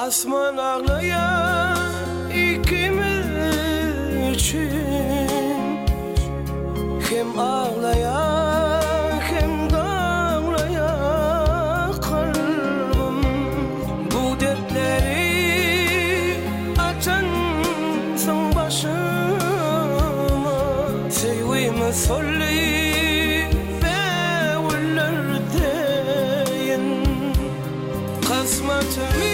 Asman ağlaya ikimiz için, hem ağlaya hem dağlaya kalbim. Bu dertleri atansın başıma, sevgimi sollayıp beğerlerdeyin. Kısmetimi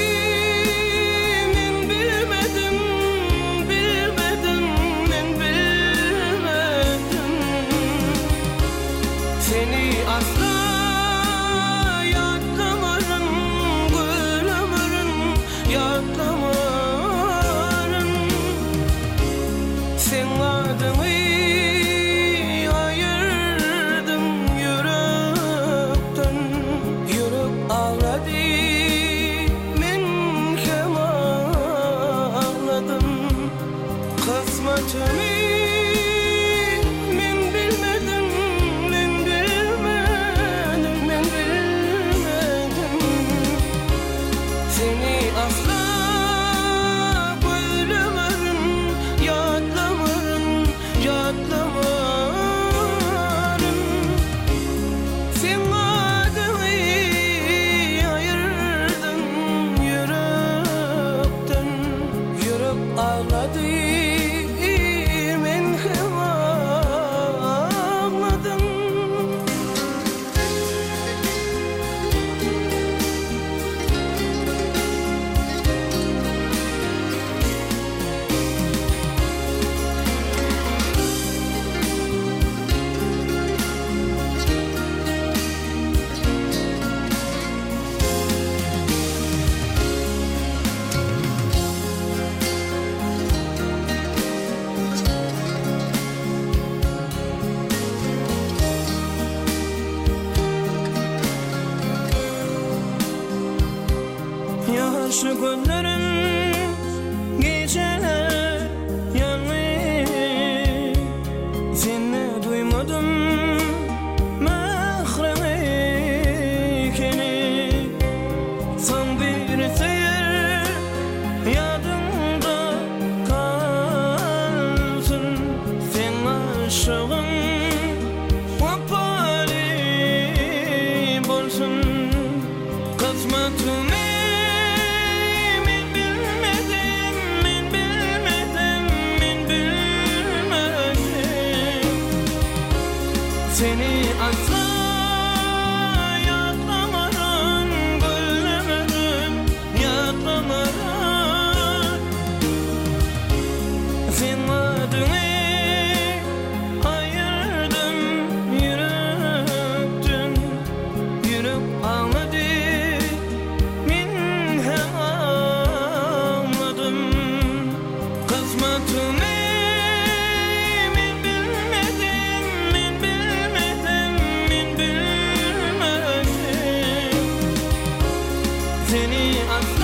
yaşlı günlerim geceler yanlış, seni duymadım mahremikini. Son bir seyir yadımda kalsın, sen aşığın vefali bolsun. Kısmetimi seni asla yaklamadan, güllemedim yaklamadan. Sen adını ayırdım yürekten, yürek ağladı, min hem ağladım. Kısmetimi seni